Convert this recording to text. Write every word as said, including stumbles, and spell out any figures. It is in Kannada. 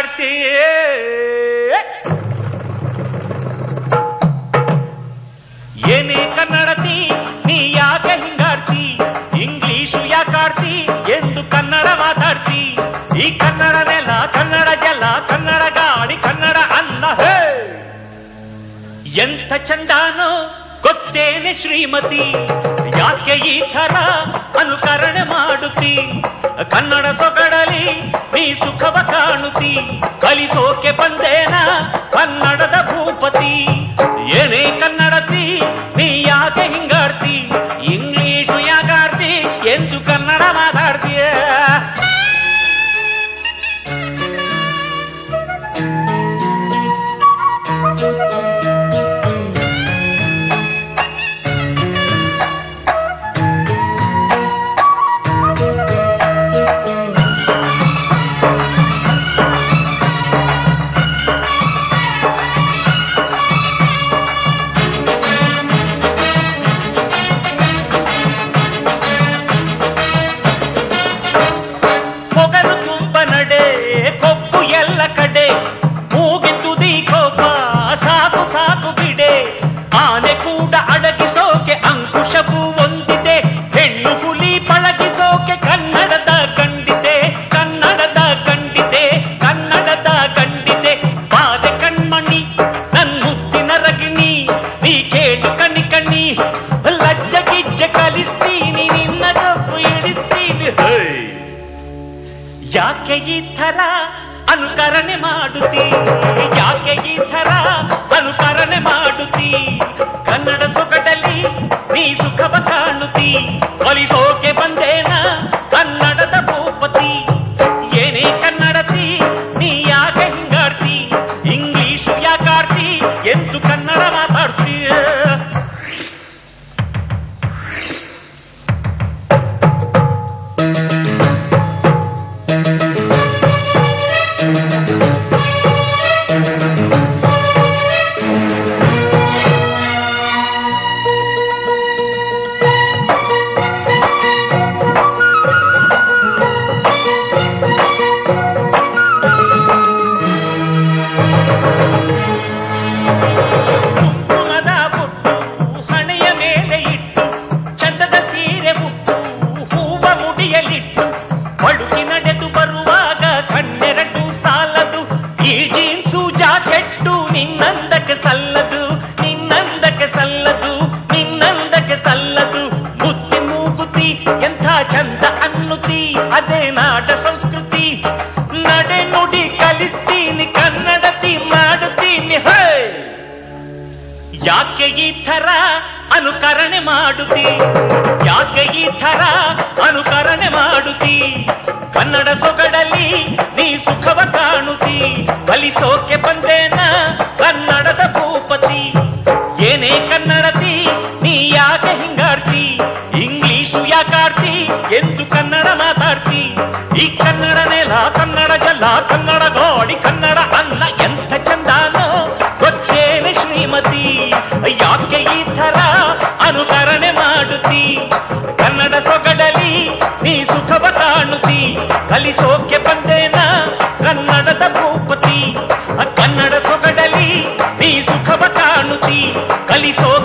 ಹಿಂಗಾಡ್ತಿ ಏನೇ ಕನ್ನಡತಿ ನೀ ಯಾಕೆ ಹಿಂಗಾಡ್ತಿ ಇಂಗ್ಲಿಷು ಯಾಕಾಡ್ತಿ ಎಂದು ಕನ್ನಡ ಮಾತಾಡ್ತಿ ಈ ಕನ್ನಡ ನೆಲ ಕನ್ನಡ ಜಲ ಕನ್ನಡ ಗಾಳಿ ಕನ್ನಡ ಅನ್ನ ಹೇ ಎಂಥ ಚಂದಾನೋ ಗೊತ್ತೇನೆ ಶ್ರೀಮತಿ ಯಾಕೆ ಈ ಥರ ಅನುಕರಣೆ ಮಾಡುತ್ತಿ ಕನ್ನಡ ಸೊಗಡಲಿ ನೀ ಸುಖವ ಕಾಣುತ್ತಿ ಕಲಿಸೋಕೆ ಬಂದೇನ ಕನ್ನಡದ ಭೂಪತಿ ಏನೇ ಕನ್ನಡತಿ ನೀ ಯಾಕೆ ಹಿಂಗಾಡ್ತಿ ಇಂಗ್ಲಿಷು ಯಾಕಾಡ್ತಿ ಎಂದು ಕನ್ನಡ ಮಾತಾಡ್ತೀಯ ಯಾಕೆ ಈ ಥರ ಅನುಕರಣೆ ಮಾಡುತ್ತಿ ಯಾಕೆ ಈ ಥರ ಅನುಕರಣೆ ಮಾಡುತ್ತಿ ಕನ್ನಡ ಸೊಗಡಲಿ ನೀ ಸುಖವ ಕಾಣುತ್ತಿ ಕಲಿಸೋಕೆ ಬಂದೇನ ಕನ್ನಡದ ಭೂಪತಿ ಏನೇ ಕನ್ನಡತಿ ನೀ ಯಾಕೆ ಹಿಂಗಾಡ್ತಿ ಇಂಗ್ಲಿಷು ಯಾಕಾಡ್ತಿ ಎಂದು ಕನ್ನಡ ಮಾತಾಡ್ತಿ ಸಲ್ಲದು ನಿನ್ನಂದಕ್ಕೆ ಸಲ್ಲದು ನಿನ್ನಂದಕ್ಕೆ ಸಲ್ಲದು ಮುತ್ತಿ ಮೂಗುತಿ ಎಂಥ ಚಂದ ಅನ್ನುತಿ ಅದೇ ನಾಡ ಸಂಸ್ಕೃತಿ ನಡೆ ನುಡಿ ಕಲಿಸ್ತೀನಿ ಕನ್ನಡತಿ ಮಾಡುತ್ತೀನಿ ಹೇ ಯಾಕೆ ಈ ಥರ ಅನುಕರಣೆ ಮಾಡುತ್ತಿ ಯಾಕೆ ಈ ಥರ ಅನುಕರಣೆ ಮಾಡುತ್ತಿ ಕನ್ನಡ ಸೊಗಡಲಿ ನೀ ಸುಖವ ಕಾಣುತ್ತಿ ಕಲಿಸೋಕೆ ಬಂದೇನ ಕನ್ನಡದ ಭೂಪತಿ ಏನೇ ಕನ್ನಡತಿ ನೀ ಯಾಕೆ ಹಿಂಗಾಡ್ತಿ ಇಂಗ್ಲಿಷು ಯಾಕಾಡ್ತಿ ಎಂದು ಕನ್ನಡ ಮಾತಾಡ್ತಿ ಈ ಕನ್ನಡ ನೆಲ ಕನ್ನಡ ಜಲ ಕನ್ನಡ ಗಾಳಿ ಕನ್ನಡ ಅನ್ನ ಎಂಥ ಚಂದಾನೋ ಗೊತ್ತೇನೆ ಶ್ರೀಮತಿ ಯಾಕೆ ಈ ಥರ ಅನುಕರಣೆ ಮಾಡುತ್ತಿ ಕನ್ನಡ ಸೊಗಡಲಿ ನೀ ಸುಖವ ಕಾಣುತ್ತಿ ಕಲಿಸೋಕೆ ಬಂದೇನ ಕನ್ನಡದ ಭೂಪತಿ ಕನ್ನಡ ಸೊಗಡಲಿ ನೀ ಸುಖವ ಕಾಣುತ್ತಿ ಕಲಿಸೋ